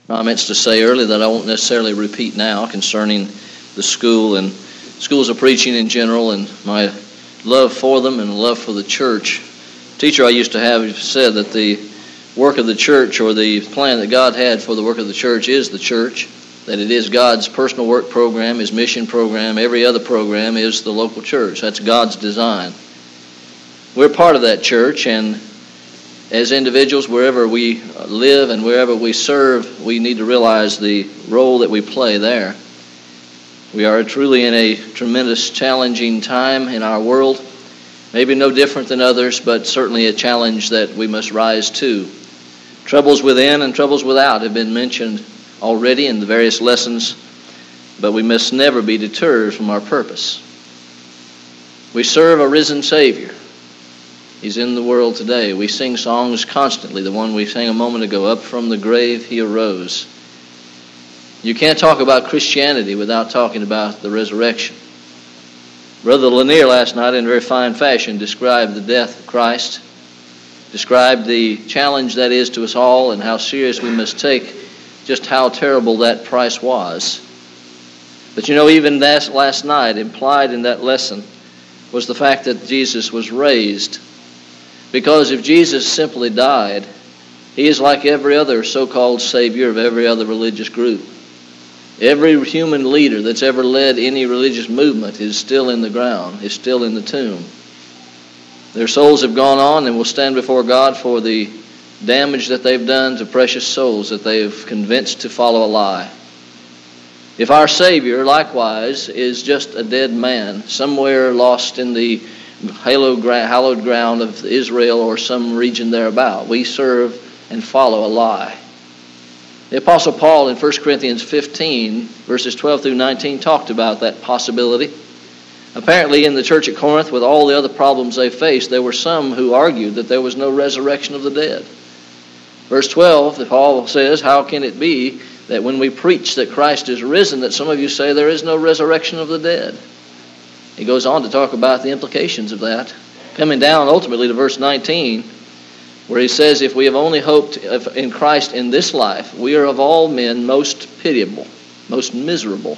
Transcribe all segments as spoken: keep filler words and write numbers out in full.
comments to say earlier that I won't necessarily repeat now concerning the school and schools of preaching in general and my love for them and love for the church. A teacher I used to have said that the work of the church, or the plan that God had for the work of the church, is the church, that it is God's personal work program, His mission program. Every other program is the local church. That's God's design. We're part of that church, and as individuals, wherever we live and wherever we serve, we need to realize the role that we play there. We are truly in a tremendous, challenging time in our world. Maybe no different than others, but certainly a challenge that we must rise to. Troubles within and troubles without have been mentioned already in the various lessons, but we must never be deterred from our purpose. We serve a risen Savior. He's in the world today. We sing songs constantly. The one we sang a moment ago, "Up from the grave He arose." You can't talk about Christianity without talking about the resurrection. Brother Lanier last night in very fine fashion described the death of Christ, described the challenge that is to us all and how serious we must take just how terrible that price was. But you know, even that last night, implied in that lesson, was the fact that Jesus was raised. Because if Jesus simply died, He is like every other so-called savior of every other religious group. Every human leader that's ever led any religious movement is still in the ground, is still in the tomb. Their souls have gone on and will stand before God for the damage that they've done to precious souls that they've convinced to follow a lie. If our Savior, likewise, is just a dead man, somewhere lost in the hallowed ground of Israel or some region thereabout, we serve and follow a lie. The Apostle Paul in First Corinthians fifteen, verses twelve through nineteen, talked about that possibility. Apparently in the church at Corinth, with all the other problems they faced, there were some who argued that there was no resurrection of the dead. Verse twelve, Paul says, "How can it be that when we preach that Christ is risen, that some of you say there is no resurrection of the dead?" He goes on to talk about the implications of that, coming down ultimately to verse nineteen, where he says, "If we have only hoped in Christ in this life, we are of all men most pitiable, most miserable."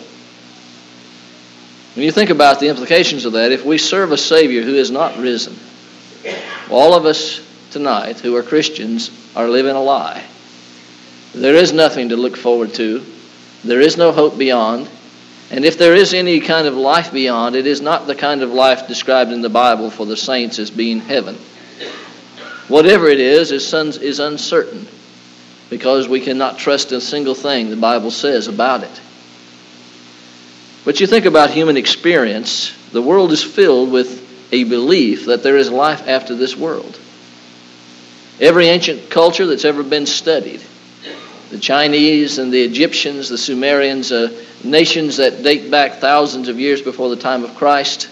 When you think about the implications of that, if we serve a Savior who is not risen, all of us tonight who are Christians are living a lie. There is nothing to look forward to. There is no hope beyond. And if there is any kind of life beyond, it is not the kind of life described in the Bible for the saints as being heaven. Whatever it is, is uncertain, because we cannot trust a single thing the Bible says about it. But you think about human experience, the world is filled with a belief that there is life after this world. Every ancient culture that's ever been studied, the Chinese and the Egyptians, the Sumerians, uh, nations that date back thousands of years before the time of Christ,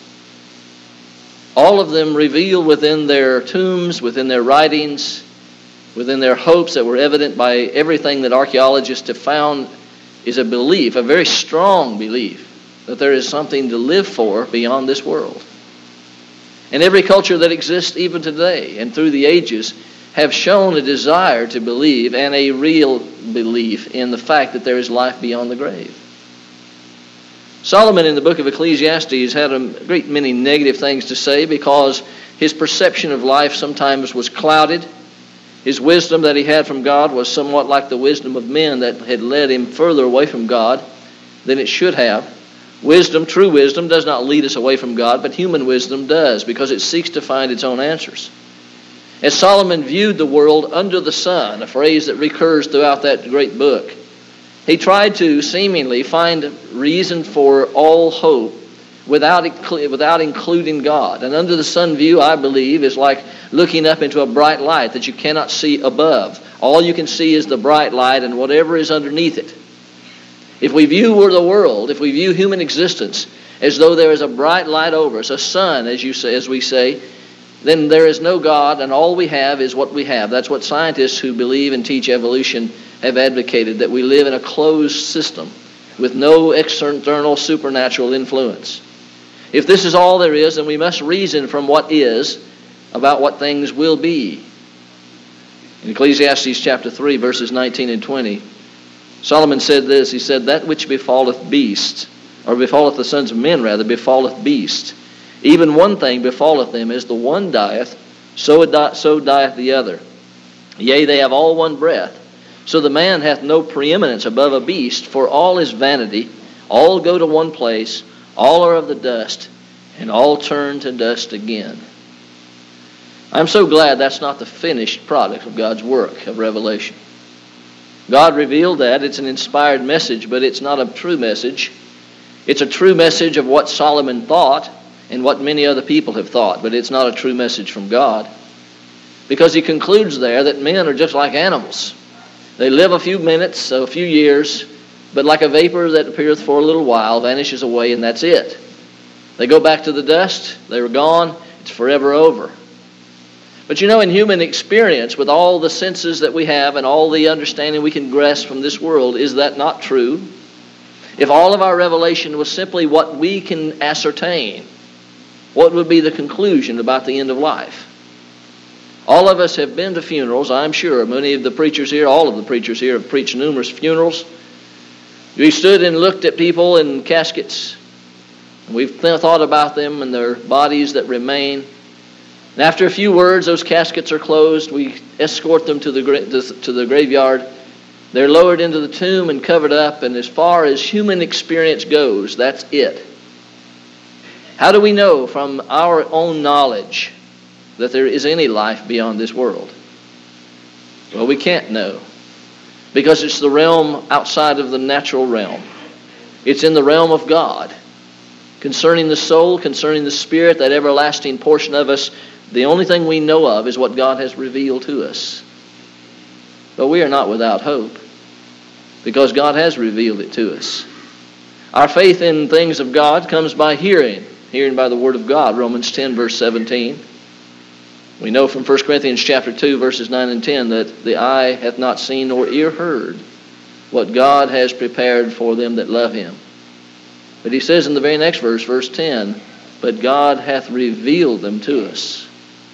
all of them reveal within their tombs, within their writings, within their hopes that were evident by everything that archaeologists have found, is a belief, a very strong belief, that there is something to live for beyond this world. And every culture that exists even today and through the ages have shown a desire to believe and a real belief in the fact that there is life beyond the grave. Solomon in the book of Ecclesiastes had a great many negative things to say because his perception of life sometimes was clouded. His wisdom that he had from God was somewhat like the wisdom of men that had led him further away from God than it should have. Wisdom, true wisdom, does not lead us away from God, but human wisdom does, because it seeks to find its own answers. As Solomon viewed the world under the sun, a phrase that recurs throughout that great book, he tried to seemingly find reason for all hope without, without including God. An under the sun view, I believe, is like looking up into a bright light that you cannot see above. All you can see is the bright light and whatever is underneath it. If we view the world, if we view human existence as though there is a bright light over us, a sun, as you say, as we say, then there is no God, and all we have is what we have. That's what scientists who believe and teach evolution have advocated, that we live in a closed system with no external supernatural influence. If this is all there is, then we must reason from what is about what things will be. In Ecclesiastes chapter three, verses nineteen and twenty, Solomon said this, he said, that which befalleth beasts, or befalleth the sons of men rather, befalleth beasts. Even one thing befalleth them, as the one dieth, so, so dieth the other. Yea, they have all one breath. So the man hath no preeminence above a beast, for all is vanity. All go to one place, all are of the dust, and all turn to dust again. I'm so glad that's not the finished product of God's work of revelation. God revealed that. It's an inspired message, but it's not a true message. It's a true message of what Solomon thought and what many other people have thought, but it's not a true message from God. Because he concludes there that men are just like animals. They live a few minutes, a few years, but like a vapor that appeareth for a little while, vanishes away, and that's it. They go back to the dust, they're gone, it's forever over. But you know, in human experience, with all the senses that we have and all the understanding we can grasp from this world, is that not true? If all of our revelation was simply what we can ascertain, what would be the conclusion about the end of life? All of us have been to funerals, I'm sure. Many of the preachers here, all of the preachers here have preached numerous funerals. We stood and looked at people in caskets. We've thought about them and their bodies that remain. And after a few words, those caskets are closed. We escort them to the to the graveyard. They're lowered into the tomb and covered up. And as far as human experience goes, that's it. How do we know from our own knowledge that there is any life beyond this world? Well, we can't know, because it's the realm outside of the natural realm. It's in the realm of God. Concerning the soul, concerning the spirit, that everlasting portion of us, the only thing we know of is what God has revealed to us. But we are not without hope, because God has revealed it to us. Our faith in things of God comes by hearing, hearing by the word of God, Romans ten, verse seventeen. We know from First Corinthians chapter two, verses nine and ten, that the eye hath not seen nor ear heard what God has prepared for them that love him. But he says in the very next verse, verse ten, but God hath revealed them to us.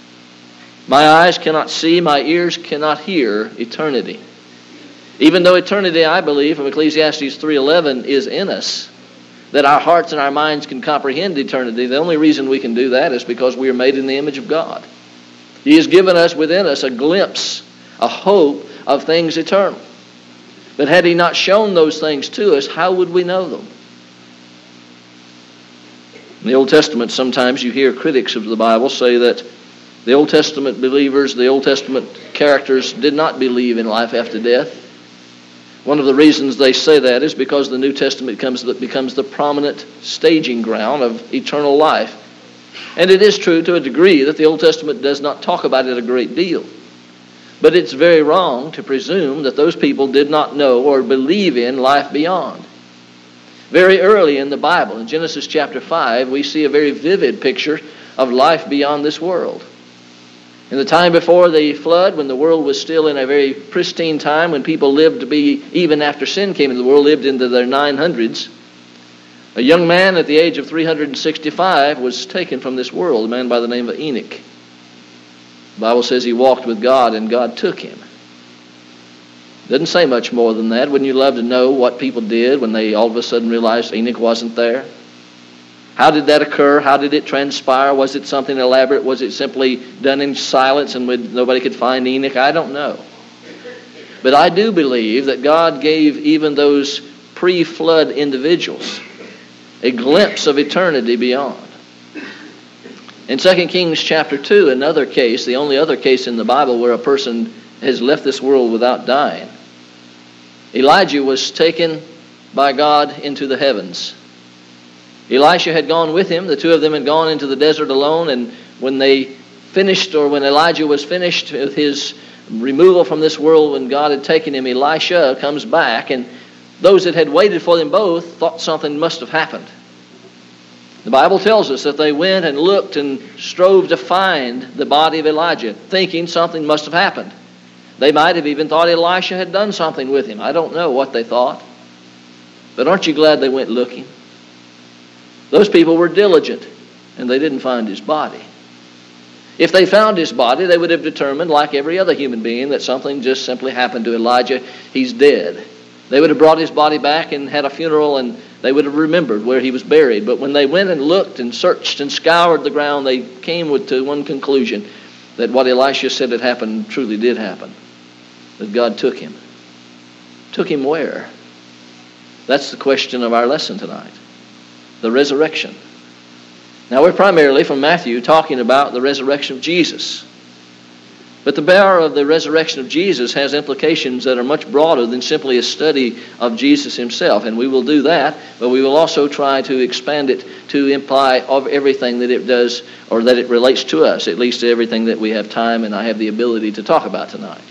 My eyes cannot see, my ears cannot hear eternity. Even though eternity, I believe, from Ecclesiastes three eleven, is in us, that our hearts and our minds can comprehend eternity, the only reason we can do that is because we are made in the image of God. He has given us within us a glimpse, a hope of things eternal. But had he not shown those things to us, how would we know them? In the Old Testament, sometimes you hear critics of the Bible say that the Old Testament believers, the Old Testament characters, did not believe in life after death. One of the reasons they say that is because the New Testament becomes the, becomes the prominent staging ground of eternal life. And it is true to a degree that the Old Testament does not talk about it a great deal. But it's very wrong to presume that those people did not know or believe in life beyond. Very early in the Bible, in Genesis chapter five, we see a very vivid picture of life beyond this world. In the time before the flood, when the world was still in a very pristine time, when people lived to be, even after sin came into the world, lived into their nine hundreds, a young man at the age of three hundred sixty-five was taken from this world, a man by the name of Enoch. The Bible says he walked with God and God took him. Doesn't say much more than that. Wouldn't you love to know what people did when they all of a sudden realized Enoch wasn't there? How did that occur? How did it transpire? Was it something elaborate? Was it simply done in silence and nobody could find Enoch? I don't know. But I do believe that God gave even those pre-flood individuals a glimpse of eternity beyond. In Second Kings chapter two, another case, the only other case in the Bible where a person has left this world without dying, Elijah was taken by God into the heavens. Elisha had gone with him. The two of them had gone into the desert alone, and when they finished, or when Elijah was finished with his removal from this world, when God had taken him, Elisha comes back, and those that had waited for them both thought something must have happened. The Bible tells us that they went and looked and strove to find the body of Elijah, thinking something must have happened. They might have even thought Elisha had done something with him. I don't know what they thought. But aren't you glad they went looking? Those people were diligent, and they didn't find his body. If they found his body, they would have determined, like every other human being, that something just simply happened to Elijah. He's dead. They would have brought his body back and had a funeral, and they would have remembered where he was buried. But when they went and looked and searched and scoured the ground, they came with to one conclusion, that what Elisha said had happened truly did happen. That God took him. Took him where? That's the question of our lesson tonight. The resurrection. Now we're primarily from Matthew talking about the resurrection of Jesus. But the power of the resurrection of Jesus has implications that are much broader than simply a study of Jesus himself. And we will do that, but we will also try to expand it to imply of everything that it does, or that it relates to us, at least to everything that we have time and I have the ability to talk about tonight.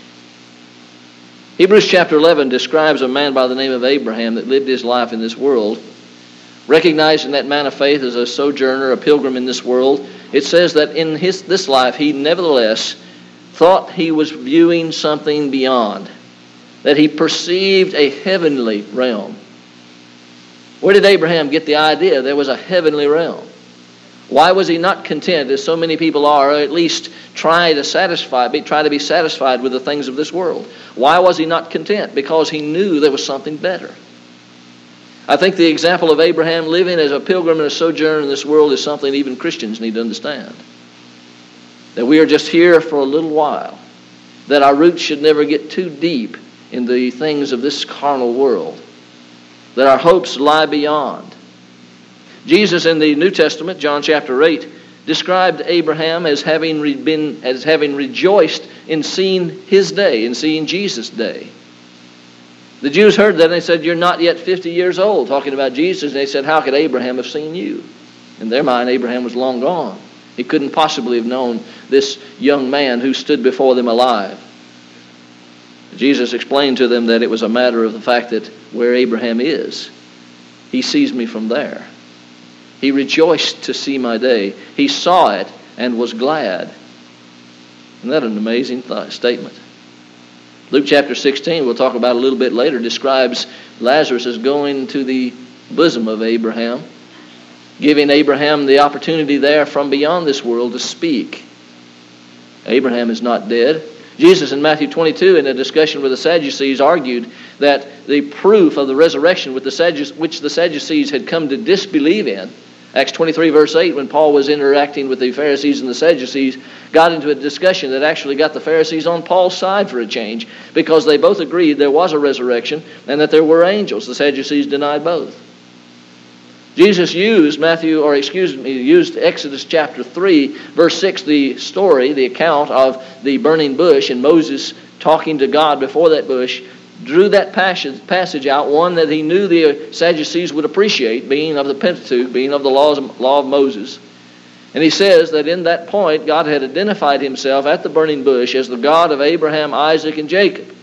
Hebrews chapter eleven describes a man by the name of Abraham that lived his life in this world. Recognizing that man of faith as a sojourner, a pilgrim in this world, it says that in his this life he nevertheless thought he was viewing something beyond, that he perceived a heavenly realm. Where did Abraham get the idea there was a heavenly realm? Why was he not content, as so many people are, or at least try to satisfy, be, try to be satisfied with the things of this world? Why was he not content? Because he knew there was something better. I think the example of Abraham living as a pilgrim and a sojourner in this world is something even Christians need to understand. That we are just here for a little while. That our roots should never get too deep in the things of this carnal world. That our hopes lie beyond. Jesus in the New Testament, John chapter eight, described Abraham as having re- been as having rejoiced in seeing his day, in seeing Jesus' day. The Jews heard that and they said, "You're not yet fifty years old," talking about Jesus. And they said, "How could Abraham have seen you?" In their mind, Abraham was long gone. He couldn't possibly have known this young man who stood before them alive. Jesus explained to them that it was a matter of the fact that where Abraham is, he sees me from there. He rejoiced to see my day. He saw it and was glad. Isn't that an amazing th- statement? Luke chapter sixteen, we'll talk about a little bit later, describes Lazarus as going to the bosom of Abraham, giving Abraham the opportunity there from beyond this world to speak. Abraham is not dead. Jesus in Matthew twenty-two, in a discussion with the Sadducees, argued that the proof of the resurrection with the Sadducees, which the Sadducees had come to disbelieve in, Acts twenty-three verse eight, when Paul was interacting with the Pharisees and the Sadducees, got into a discussion that actually got the Pharisees on Paul's side for a change, because they both agreed there was a resurrection and that there were angels. The Sadducees denied both. Jesus used Matthew, or excuse me, used Exodus chapter three, verse six, the story, the account of the burning bush and Moses talking to God before that bush, drew that passage, passage out, one that he knew the Sadducees would appreciate, being of the Pentateuch, being of the laws, law of Moses. And he says that in that point, God had identified himself at the burning bush as the God of Abraham, Isaac, and Jacob.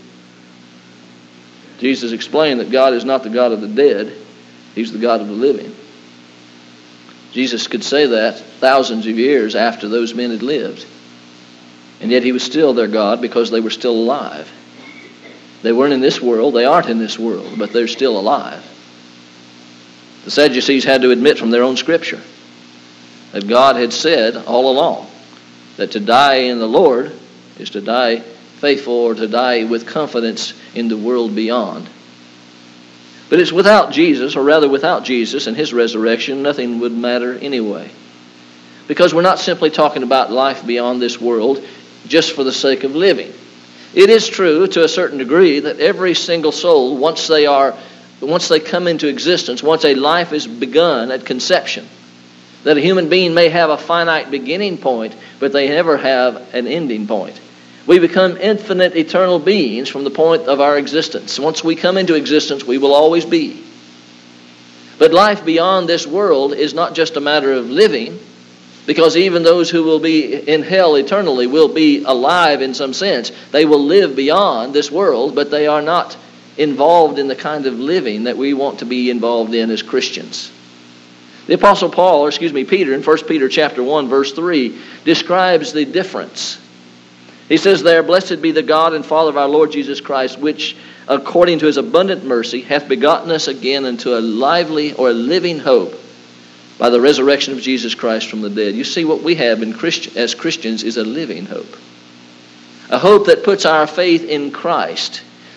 Jesus explained that God is not the God of the dead, he's the God of the living. Jesus could say that thousands of years after those men had lived. And yet he was still their God because they were still alive. They weren't in this world, they aren't in this world, but they're still alive. The Sadducees had to admit from their own scripture that God had said all along that to die in the Lord is to die faithful, or to die with confidence in the world beyond. But it's without Jesus, or rather without Jesus and his resurrection, nothing would matter anyway. Because we're not simply talking about life beyond this world just for the sake of living. It is true to a certain degree that every single soul, once they are, once they come into existence, once a life is begun at conception, that a human being may have a finite beginning point, but they never have an ending point. We become infinite, eternal beings from the point of our existence. Once we come into existence, we will always be. But life beyond this world is not just a matter of living, because even those who will be in hell eternally will be alive in some sense. They will live beyond this world, but they are not involved in the kind of living that we want to be involved in as Christians. The Apostle Paul, or excuse me, Peter, in First Peter chapter one, verse three, describes the difference. He says there, "Blessed be the God and Father of our Lord Jesus Christ, which according to his abundant mercy hath begotten us again unto a lively or a living hope by the resurrection of Jesus Christ from the dead." You see, what we have in Christ, as Christians is a living hope. A hope that puts our faith in Christ,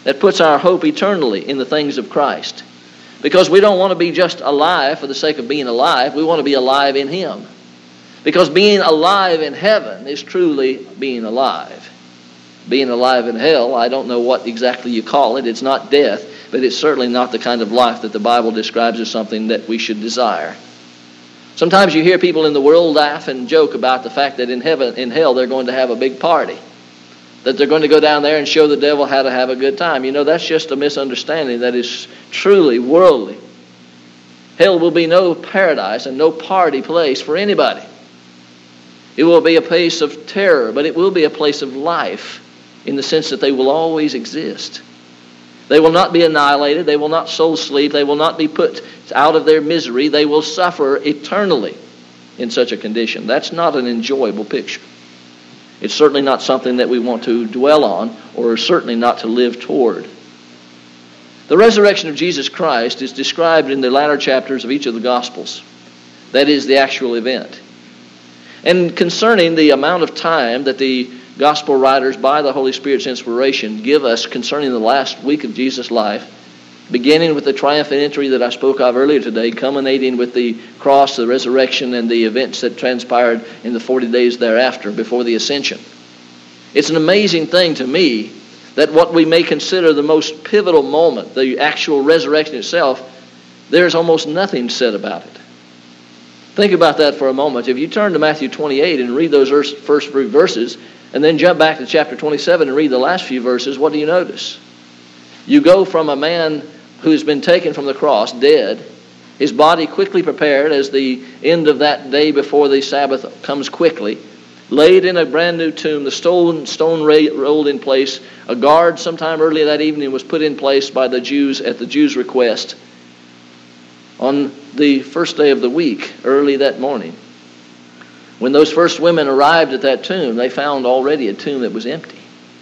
that puts our hope eternally in the things of Christ. Because we don't want to be just alive for the sake of being alive. We want to be alive in Him. Because being alive in heaven is truly being alive. Being alive in hell, I don't know what exactly you call it. It's not death, but it's certainly not the kind of life that the Bible describes as something that we should desire. Sometimes you hear people in the world laugh and joke about the fact that in heaven, in hell, they're going to have a big party. That they're going to go down there and show the devil how to have a good time. You know, that's just a misunderstanding that is truly worldly. Hell will be no paradise and no party place for anybody. It will be a place of terror, but it will be a place of life in the sense that they will always exist. They will not be annihilated. They will not soul sleep. They will not be put out of their misery. They will suffer eternally in such a condition. That's not an enjoyable picture. It's certainly not something that we want to dwell on, or certainly not to live toward. The resurrection of Jesus Christ is described in the latter chapters of each of the Gospels. That is the actual event. And concerning the amount of time that the Gospel writers, by the Holy Spirit's inspiration, give us concerning the last week of Jesus' life, beginning with the triumphant entry that I spoke of earlier today, culminating with the cross, the resurrection, and the events that transpired in the forty days thereafter before the ascension. It's an amazing thing to me that what we may consider the most pivotal moment, the actual resurrection itself, there's almost nothing said about it. Think about that for a moment. If you turn to Matthew twenty-eight and read those first three verses, and then jump back to chapter twenty-seven and read the last few verses, what do you notice? You go from a man who's been taken from the cross, dead, his body quickly prepared as the end of that day before the Sabbath comes quickly, laid in a brand new tomb, the stone, stone rolled in place. A guard sometime earlier that evening was put in place by the Jews at the Jews' request. On the first day of the week, early that morning, when those first women arrived at that tomb, they found already a tomb that was empty.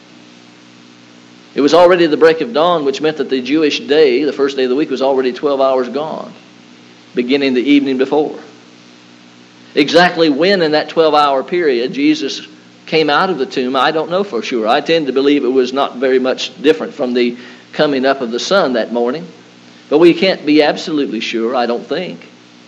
It was already the break of dawn, which meant that the Jewish day, the first day of the week, was already twelve hours gone, beginning the evening before. Exactly when in that twelve-hour period Jesus came out of the tomb, I don't know for sure. I tend to believe it was not very much different from the coming up of the sun that morning. But we can't be absolutely sure, I don't think.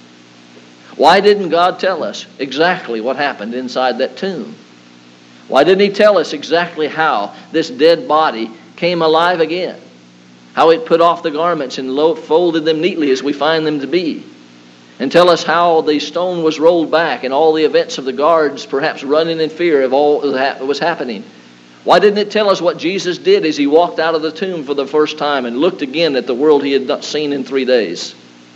Why didn't God tell us exactly what happened inside that tomb? Why didn't He tell us exactly how this dead body came alive again? How it put off the garments and folded them neatly as we find them to be? And tell us how the stone was rolled back and all the events of the guards perhaps running in fear of all that was happening? Why didn't it tell us what Jesus did as He walked out of the tomb for the first time and looked again at the world He had not seen in three days?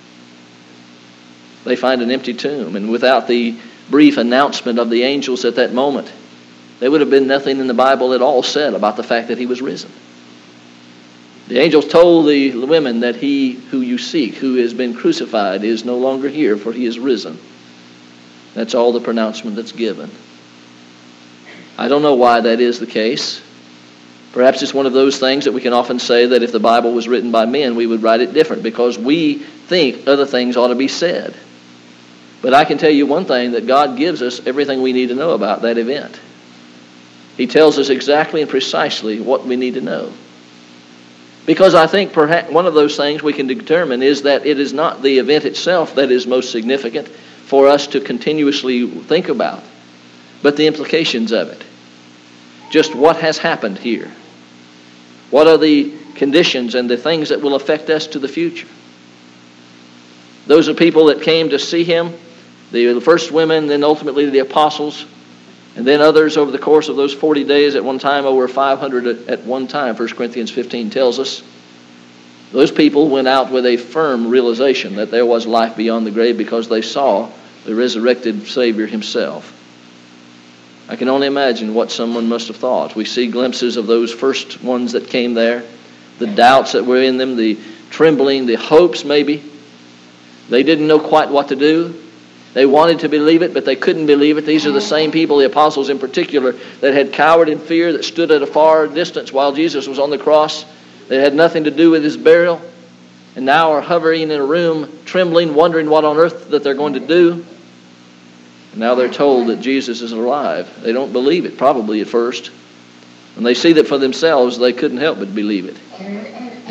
They find an empty tomb, and without the brief announcement of the angels at that moment, there would have been nothing in the Bible at all said about the fact that He was risen. The angels told the women that He who you seek, who has been crucified, is no longer here, for He is risen. That's all the pronouncement that's given. I don't know why that is the case. Perhaps it's one of those things that we can often say that if the Bible was written by men, we would write it different because we think other things ought to be said. But I can tell you one thing, that God gives us everything we need to know about that event. He tells us exactly and precisely what we need to know. Because I think perhaps one of those things we can determine is that it is not the event itself that is most significant for us to continuously think about, but the implications of it. Just what has happened here. What are the conditions and the things that will affect us to the future? Those are people that came to see Him, the first women, then ultimately the apostles, and then others over the course of those forty days, at one time over five hundred at one time, First Corinthians fifteen tells us. Those people went out with a firm realization that there was life beyond the grave because they saw the resurrected Savior Himself. I can only imagine what someone must have thought. We see glimpses of those first ones that came there, the doubts that were in them, the trembling, the hopes maybe. They didn't know quite what to do. They wanted to believe it, but they couldn't believe it. These are the same people, the apostles in particular, that had cowered in fear, that stood at a far distance while Jesus was on the cross, that had nothing to do with His burial, and now are hovering in a room, trembling, wondering what on earth that they're going to do. And now they're told that Jesus is alive. They don't believe it, probably at first. When they see that for themselves, they couldn't help but believe it.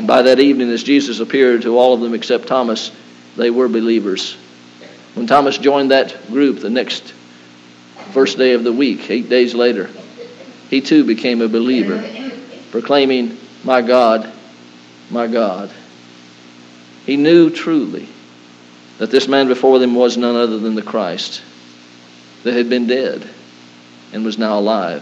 By that evening, as Jesus appeared to all of them except Thomas, they were believers. When Thomas joined that group the next first day of the week, eight days later, he too became a believer, proclaiming, "My God, my God." He knew truly that this man before them was none other than the Christ that had been dead and was now alive.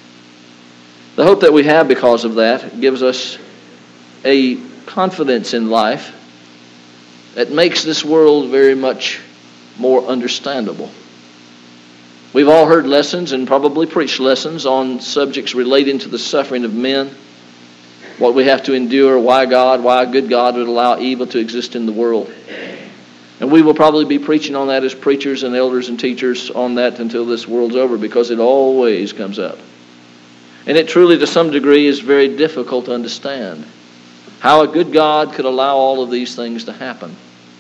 The hope that we have because of that gives us a confidence in life that makes this world very much more understandable. We've all heard lessons and probably preached lessons on subjects relating to the suffering of men, what we have to endure, why God, why a good God would allow evil to exist in the world. And we will probably be preaching on that as preachers and elders and teachers on that until this world's over, because it always comes up. And it truly, to some degree, is very difficult to understand how a good God could allow all of these things to happen.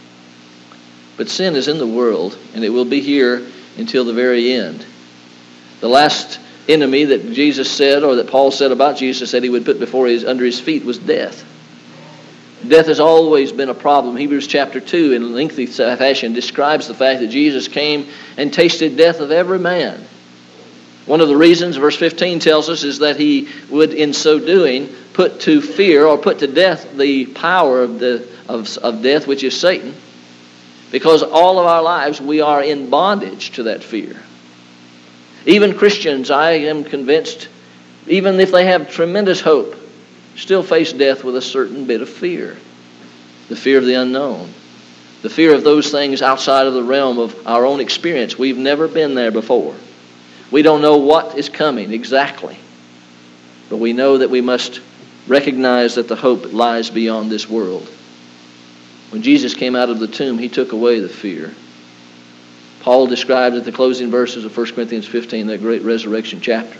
But sin is in the world, and it will be here until the very end. The last enemy that Jesus said, or that Paul said about Jesus, that he would put before his under his feet, was death. Death has always been a problem. Hebrews chapter two, in lengthy fashion, describes the fact that Jesus came and tasted death of every man. One of the reasons, verse fifteen tells us, is that he would, in so doing, put to fear or put to death the power of the of, of death, which is Satan. Because all of our lives we are in bondage to that fear. Even Christians, I am convinced, even if they have tremendous hope, still face death with a certain bit of fear. The fear of the unknown. The fear of those things outside of the realm of our own experience. We've never been there before. We don't know what is coming exactly. But we know that we must recognize that the hope lies beyond this world. When Jesus came out of the tomb, he took away the fear. Paul described at the closing verses of First Corinthians fifteen, that great resurrection chapter.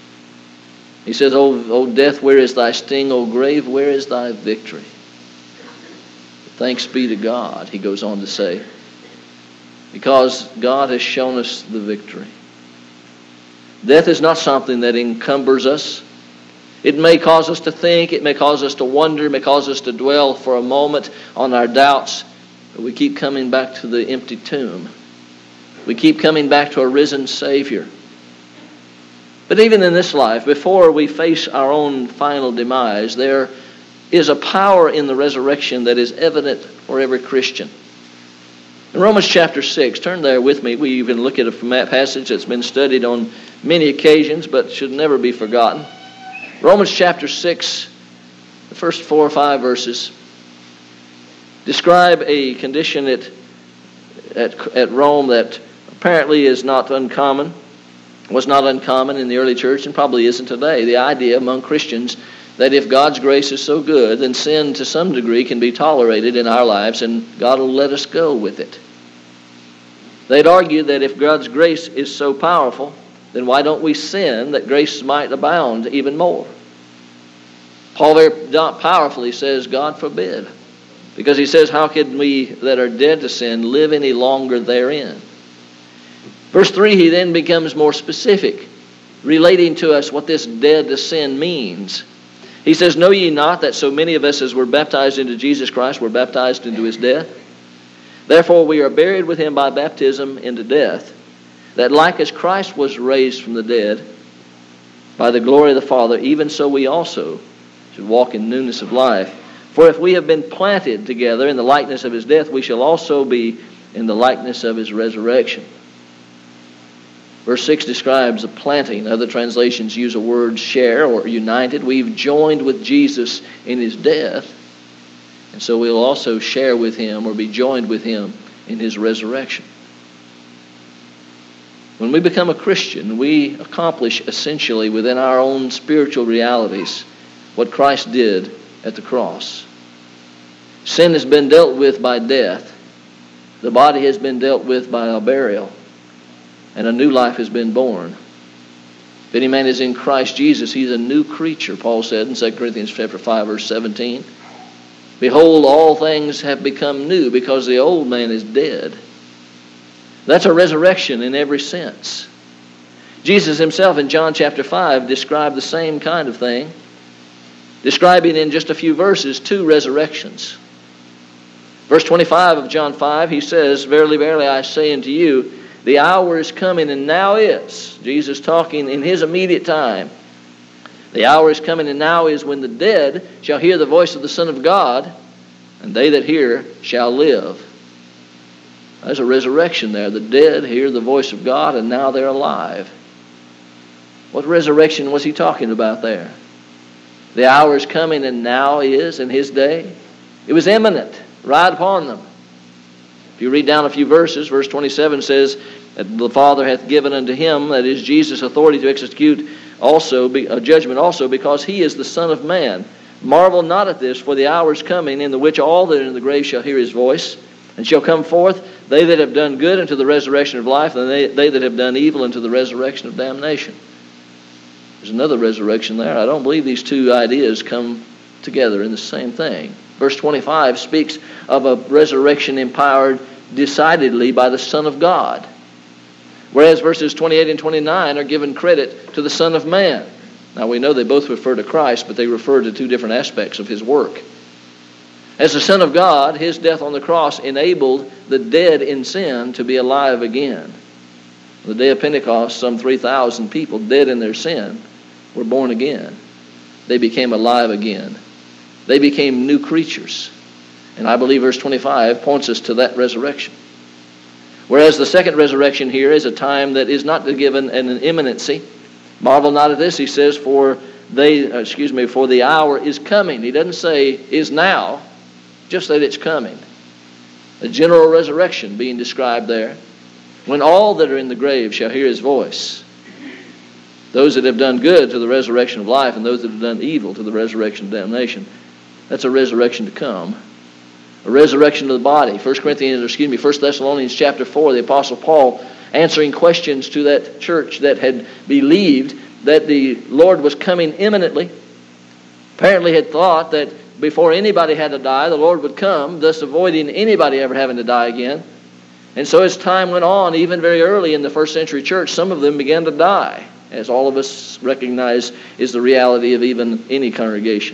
He says, O, o death, where is thy sting? O grave, where is thy victory? Thanks be to God, he goes on to say, because God has shown us the victory. Death is not something that encumbers us. It may cause us to think, it may cause us to wonder, it may cause us to dwell for a moment on our doubts, but we keep coming back to the empty tomb. We keep coming back to a risen Savior. But even in this life, before we face our own final demise, there is a power in the resurrection that is evident for every Christian. In Romans chapter six, turn there with me. We even look at a passage that's been studied on many occasions, but should never be forgotten. Romans chapter six, the first four or five verses, describe a condition at, at, at Rome that apparently is not uncommon, was not uncommon in the early church, and probably isn't today. The idea among Christians that if God's grace is so good, then sin to some degree can be tolerated in our lives, and God will let us go with it. They'd argue that if God's grace is so powerful, then why don't we sin that grace might abound even more? Paul very powerfully says, God forbid. Because he says, how can we that are dead to sin live any longer therein? Verse three, he then becomes more specific, relating to us what this dead to sin means. He says, know ye not that so many of us as were baptized into Jesus Christ were baptized into his death? Therefore we are buried with him by baptism into death, that like as Christ was raised from the dead by the glory of the Father, even so we also should walk in newness of life. For if we have been planted together in the likeness of his death, we shall also be in the likeness of his resurrection. Verse six describes a planting. Other translations use a word share or united. We've joined with Jesus in his death, and so we'll also share with him or be joined with him in his resurrection. When we become a Christian, we accomplish essentially within our own spiritual realities what Christ did at the cross. Sin has been dealt with by death. The body has been dealt with by a burial. And a new life has been born. If any man is in Christ Jesus, he's a new creature, Paul said in Second Corinthians chapter five, verse seventeen. Behold, all things have become new because the old man is dead. That's a resurrection in every sense. Jesus himself in John chapter five described the same kind of thing. describing in just a few verses two resurrections. Verse twenty-five of John five, he says, "Verily, verily, I say unto you, the hour is coming, and now is." Jesus talking in his immediate time. "The hour is coming, and now is, when the dead shall hear the voice of the Son of God, and they that hear shall live." There's a resurrection there. The dead hear the voice of God, and now they're alive. What resurrection was he talking about there? The hour is coming, and now is, in his day. It was imminent, right upon them. If you read down a few verses, verse twenty-seven says that the Father hath given unto him, that is Jesus, authority to execute also a judgment also, because he is the Son of Man. Marvel not at this, for the hour is coming, in the which all that are in the grave shall hear his voice, and shall come forth, they that have done good unto the resurrection of life, and they, they that have done evil unto the resurrection of damnation. There's another resurrection there. I don't believe these two ideas come together in the same thing. Verse twenty-five speaks of a resurrection empowered decidedly by the Son of God, whereas verses twenty-eight and twenty-nine are given credit to the Son of Man. Now we know they both refer to Christ, but they refer to two different aspects of his work. As the Son of God, his death on the cross enabled the dead in sin to be alive again. On the day of Pentecost, some three thousand people dead in their sin were born again. They became alive again. They became new creatures. And I believe verse twenty-five points us to that resurrection. Whereas the second resurrection here is a time that is not given an imminency. Marvel not at this, he says, for they, excuse me, for the hour is coming. He doesn't say is now, just that it's coming. A general resurrection being described there, when all that are in the grave shall hear his voice. Those that have done good to the resurrection of life, and those that have done evil to the resurrection of damnation. That's a resurrection to come. A resurrection of the body. First Corinthians, or excuse me, First Thessalonians chapter four, the Apostle Paul answering questions to that church that had believed that the Lord was coming imminently. Apparently had thought that before anybody had to die, the Lord would come, thus avoiding anybody ever having to die again. And so as time went on, even very early in the first century church, some of them began to die, as all of us recognize is the reality of even any congregation.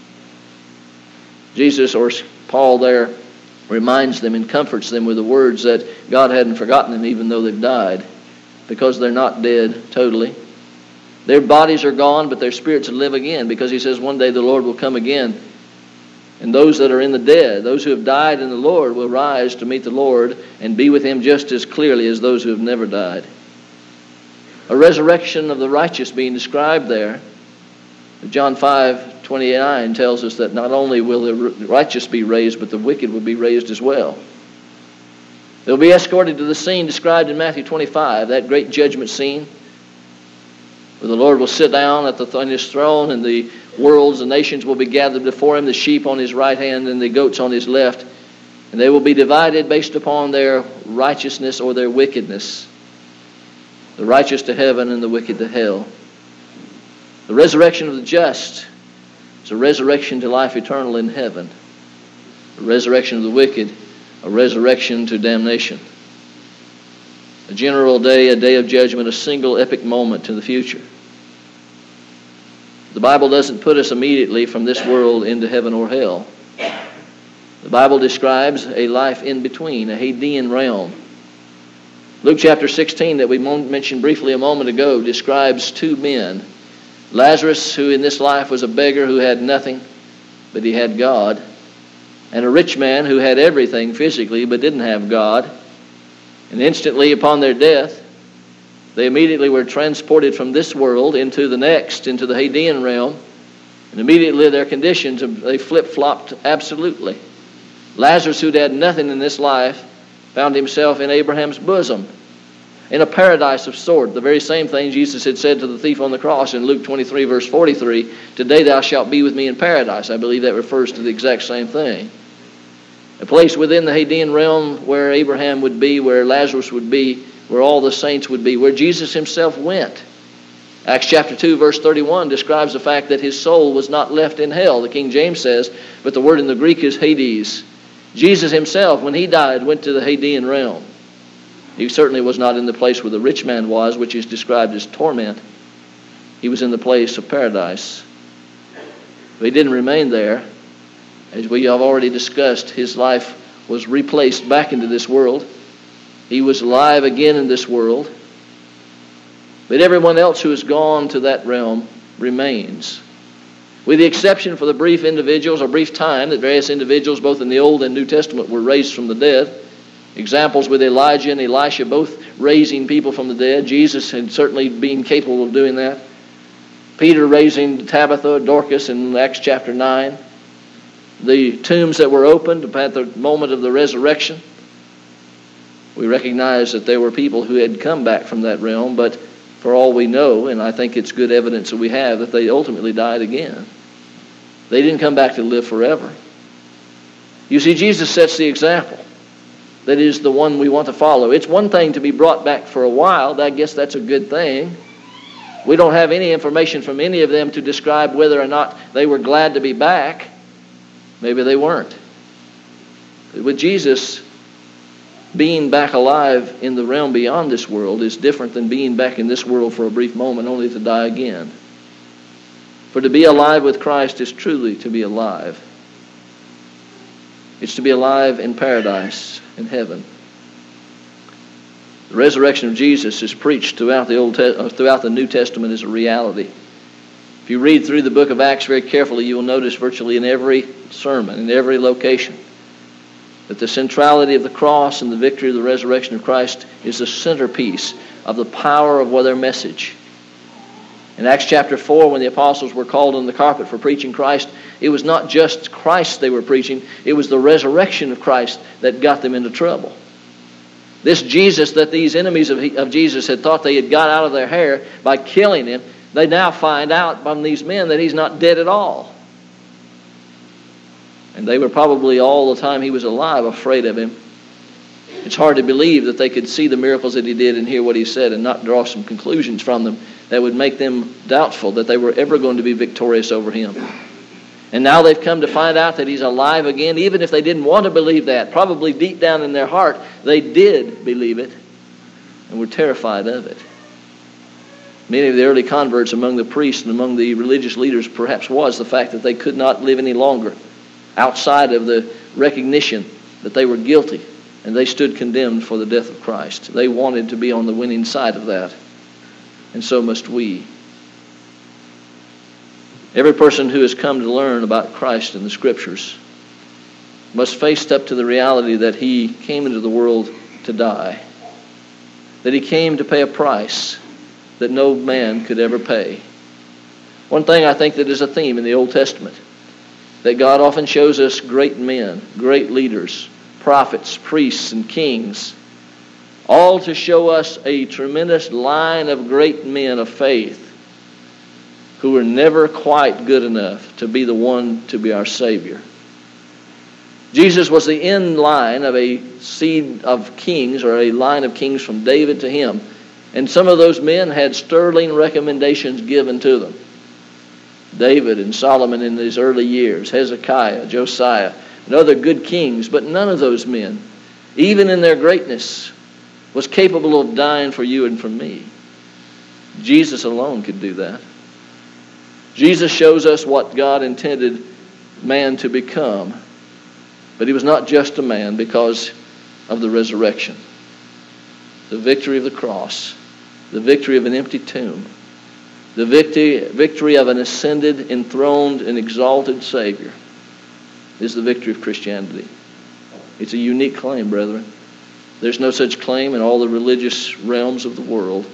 Jesus, or Paul there, reminds them and comforts them with the words that God hadn't forgotten them even though they've died, because they're not dead totally. Their bodies are gone, but their spirits live again, because he says one day the Lord will come again. And those that are in the dead, those who have died in the Lord, will rise to meet the Lord and be with him just as clearly as those who have never died. A resurrection of the righteous being described there. John five twenty-nine tells us that not only will the righteous be raised, but the wicked will be raised as well. They'll be escorted to the scene described in Matthew twenty-five, that great judgment scene, where the Lord will sit down at the, on his throne, and the worlds and nations will be gathered before him, the sheep on his right hand and the goats on his left. And they will be divided based upon their righteousness or their wickedness. The righteous to heaven and the wicked to hell. The resurrection of the just is a resurrection to life eternal in heaven. The resurrection of the wicked, a resurrection to damnation. A general day, a day of judgment, a single epic moment in the future. The Bible doesn't put us immediately from this world into heaven or hell. The Bible describes a life in between, a Hadean realm. Luke chapter sixteen, that we mentioned briefly a moment ago, describes two men. Lazarus, who in this life was a beggar who had nothing, but he had God. And a rich man who had everything physically, but didn't have God. And instantly upon their death, they immediately were transported from this world into the next, into the Hadean realm. And immediately their conditions, they flip-flopped absolutely. Lazarus, who'd had nothing in this life, found himself in Abraham's bosom, in a paradise of sort. The very same thing Jesus had said to the thief on the cross in Luke twenty-three, verse forty-three, "Today thou shalt be with me in paradise." I believe that refers to the exact same thing. A place within the Hadean realm where Abraham would be, where Lazarus would be, where all the saints would be, where Jesus himself went. Acts chapter two, verse thirty-one describes the fact that his soul was not left in hell. The King James says, but the word in the Greek is Hades. Jesus himself, when he died, went to the Hadean realm. He certainly was not in the place where the rich man was, which is described as torment. He was in the place of paradise. But he didn't remain there. As we have already discussed, his life was replaced back into this world. He was alive again in this world. But everyone else who has gone to that realm remains. With the exception for the brief individuals or brief time that various individuals both in the Old and New Testament were raised from the dead. Examples with Elijah and Elisha both raising people from the dead. Jesus had certainly been capable of doing that. Peter raising Tabitha, Dorcas in Acts chapter nine. The tombs that were opened at the moment of the resurrection. We recognize that there were people who had come back from that realm, but for all we know, and I think it's good evidence that we have, that they ultimately died again. They didn't come back to live forever. You see, Jesus sets the example. That is the one we want to follow. It's one thing to be brought back for a while. I guess that's a good thing. We don't have any information from any of them to describe whether or not they were glad to be back. Maybe they weren't. With Jesus, being back alive in the realm beyond this world is different than being back in this world for a brief moment only to die again. For to be alive with Christ is truly to be alive. It's to be alive in paradise, in heaven. The resurrection of Jesus is preached throughout the Old Te- throughout the New Testament as a reality. If you read through the book of Acts very carefully, you will notice virtually in every sermon, in every location, that the centrality of the cross and the victory of the resurrection of Christ is the centerpiece of the power of their message. In Acts chapter four, when the apostles were called on the carpet for preaching Christ, it was not just Christ they were preaching, it was the resurrection of Christ that got them into trouble. This Jesus that these enemies of, of Jesus had thought they had got out of their hair by killing him, they now find out from these men that he's not dead at all. And they were probably all the time he was alive afraid of him. It's hard to believe that they could see the miracles that he did and hear what he said and not draw some conclusions from them that would make them doubtful that they were ever going to be victorious over him. And now they've come to find out that he's alive again, even if they didn't want to believe that. Probably deep down in their heart, they did believe it and were terrified of it. Many of the early converts among the priests and among the religious leaders perhaps was the fact that they could not live any longer outside of the recognition that they were guilty and they stood condemned for the death of Christ. They wanted to be on the winning side of that. And so must we. Every person who has come to learn about Christ in the Scriptures must face up to the reality that he came into the world to die. That he came to pay a price that no man could ever pay. One thing I think that is a theme in the Old Testament, that God often shows us great men, great leaders, prophets, priests, and kings, all to show us a tremendous line of great men of faith who were never quite good enough to be the one to be our Savior. Jesus was the end line of a seed of kings, or a line of kings from David to him. And some of those men had sterling recommendations given to them. David and Solomon in his early years, Hezekiah, Josiah, and other good kings, but none of those men, even in their greatness, was capable of dying for you and for me. Jesus alone could do that. Jesus shows us what God intended man to become, but he was not just a man because of the resurrection. The victory of the cross, the victory of an empty tomb, the victory, victory of an ascended, enthroned, and exalted Savior is the victory of Christianity. It's a unique claim, brethren. There's no such claim in all the religious realms of the world.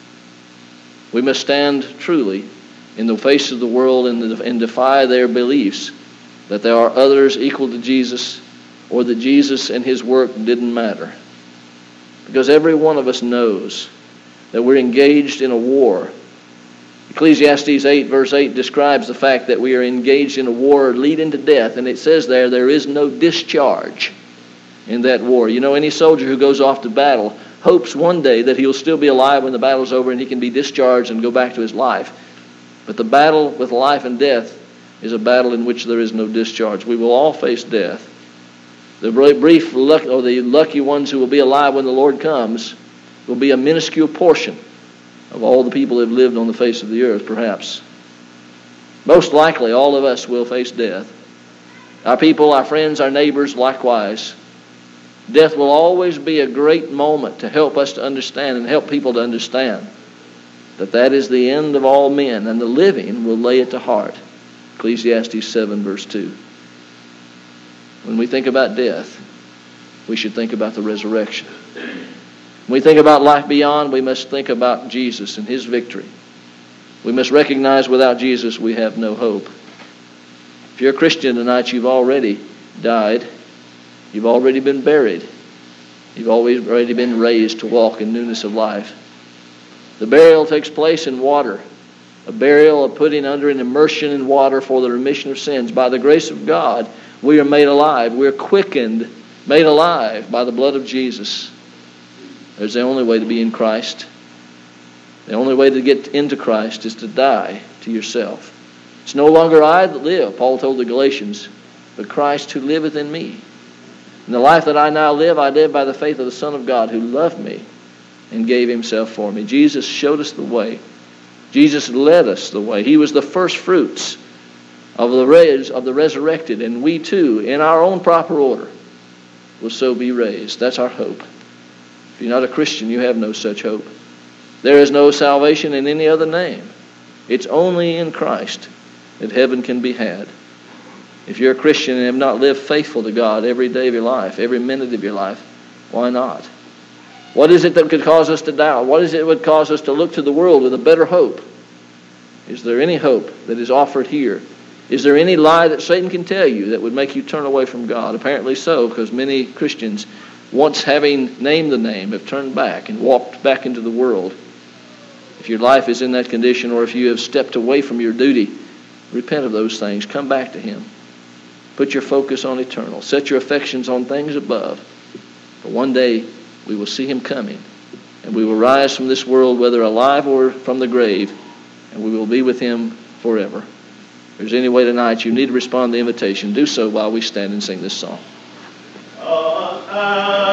We must stand truly in the face of the world and, and defy their beliefs that there are others equal to Jesus, or that Jesus and his work didn't matter. Because every one of us knows that we're engaged in a war. Ecclesiastes eight verse eight describes the fact that we are engaged in a war leading to death, and it says there, there is no discharge in that war. You know, any soldier who goes off to battle hopes one day that he'll still be alive when the battle's over and he can be discharged and go back to his life. But the battle with life and death is a battle in which there is no discharge. We will all face death. The brief luck, or the lucky ones who will be alive when the Lord comes, will be a minuscule portion of all the people who have lived on the face of the earth, perhaps. Most likely, all of us will face death. Our people, our friends, our neighbors, likewise. Death will always be a great moment to help us to understand and help people to understand that that is the end of all men, and the living will lay it to heart. Ecclesiastes seven, verse two. When we think about death, we should think about the resurrection. When we think about life beyond, we must think about Jesus and his victory. We must recognize without Jesus we have no hope. If you're a Christian tonight, you've already died. You've already been buried. You've always already been raised to walk in newness of life. The burial takes place in water. A burial of putting under an immersion in water for the remission of sins. By the grace of God, we are made alive. We are quickened, made alive by the blood of Jesus. There's the only way to be in Christ. The only way to get into Christ is to die to yourself. It's no longer I that live, Paul told the Galatians, but Christ who liveth in me. And the life that I now live, I live by the faith of the Son of God who loved me and gave himself for me. Jesus showed us the way. Jesus led us the way. He was the first fruits of the res- of the resurrected, and we too, in our own proper order, will so be raised. That's our hope. If you're not a Christian, you have no such hope. There is no salvation in any other name. It's only in Christ that heaven can be had. If you're a Christian and have not lived faithful to God every day of your life, every minute of your life, why not? What is it that could cause us to doubt? What is it that would cause us to look to the world with a better hope? Is there any hope that is offered here? Is there any lie that Satan can tell you that would make you turn away from God? Apparently so, because many Christians, once having named the name, have turned back and walked back into the world. If your life is in that condition, or if you have stepped away from your duty, repent of those things. Come back to him. Put your focus on eternal. Set your affections on things above. For one day we will see him coming, and we will rise from this world, whether alive or from the grave, and we will be with him forever. If there's any way tonight you need to respond to the invitation, do so while we stand and sing this song. Uh, uh.